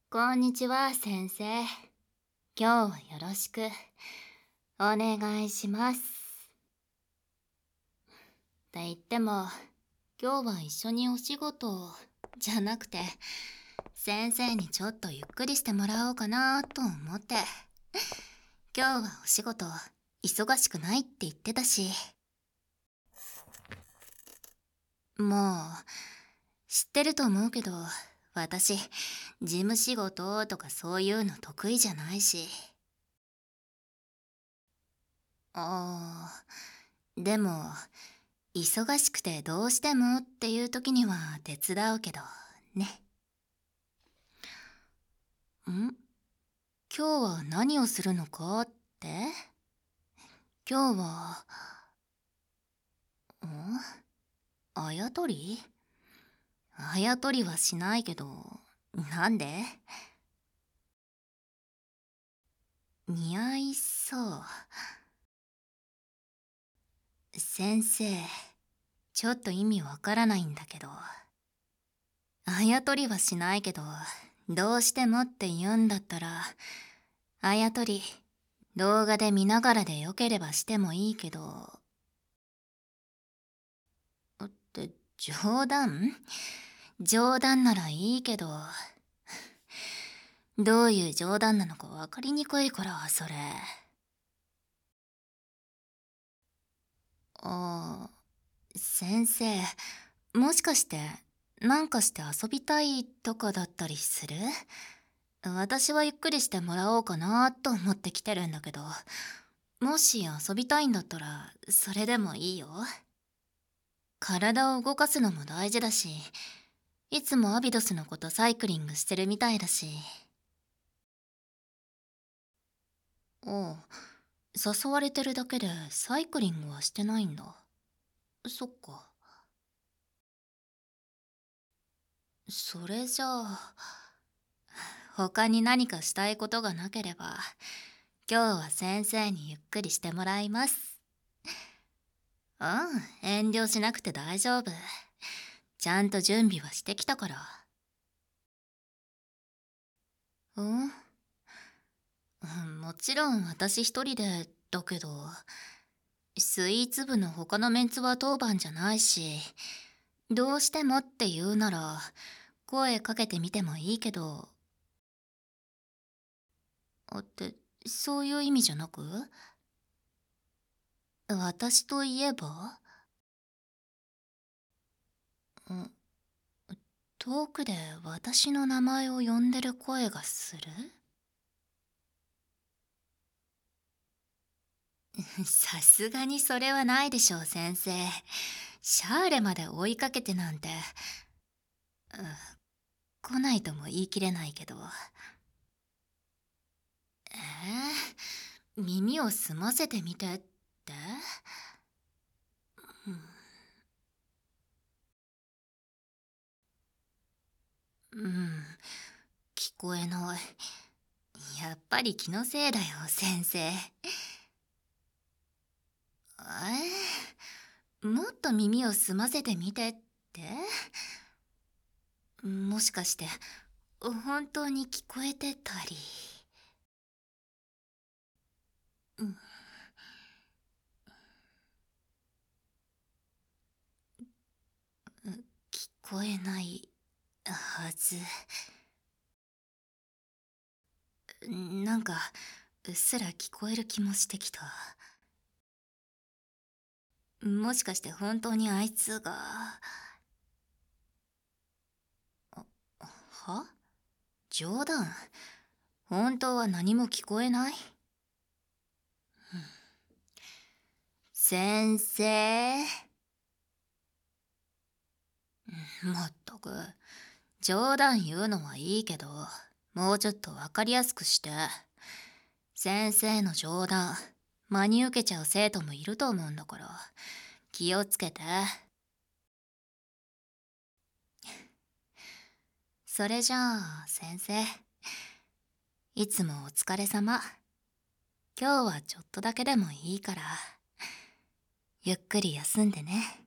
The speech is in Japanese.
こんにちは、先生。今日はよろしく。お願いします。って言っても、今日は一緒にお仕事を、じゃなくて、先生にちょっとゆっくりしてもらおうかなと思って。今日はお仕事、忙しくないって言ってたし。もう、知ってると思うけど、私、事務仕事とかそういうの得意じゃないし。でも、忙しくてどうしてもっていう時には手伝うけど、ね。ん今日は何をするのかって？今日は、あやとり？あやとりはしないけど、なんで？似合いそう。先生、ちょっと意味わからないんだけど。あやとりはしないけど、どうしてもって言うんだったら、あやとり、動画で見ながらでよければしてもいいけど。って冗談ならいいけど。どういう冗談なのか分かりにくいから、それ。先生、もしかして、なんかして遊びたいとかだったりする？私はゆっくりしてもらおうかなと思って来てるんだけど、もし遊びたいんだったら、それでもいいよ。体を動かすのも大事だし、いつもアビドスのことサイクリングしてるみたいだし。おう、誘われてるだけでサイクリングはしてないんだ。そっか。それじゃあ、他に何かしたいことがなければ、今日は先生にゆっくりしてもらいます。うん、遠慮しなくて大丈夫。ちゃんと準備はしてきたから。うんもちろん私一人でだけど、スイーツ部の他のメンツは当番じゃないし、どうしてもって言うなら声かけてみてもいいけど。ってそういう意味じゃなく、私といえば、うん、遠くで私の名前を呼んでる声がする？さすがにそれはないでしょう、先生。シャーレまで追いかけてなんて。来ないとも言い切れないけど。耳を澄ませてみてって？うん、聞こえない。やっぱり気のせいだよ、先生。もっと耳を澄ませてみてって？もしかして本当に聞こえてたり。うん聞こえないはず。なんかうっすら聞こえる気もしてきた。もしかして本当にあいつが。は？冗談？本当は何も聞こえない？先生。まったく、冗談言うのはいいけど、もうちょっとわかりやすくして。先生の冗談、真に受けちゃう生徒もいると思うんだから、気をつけて。それじゃあ、先生。いつもお疲れ様。今日はちょっとだけでもいいから、ゆっくり休んでね。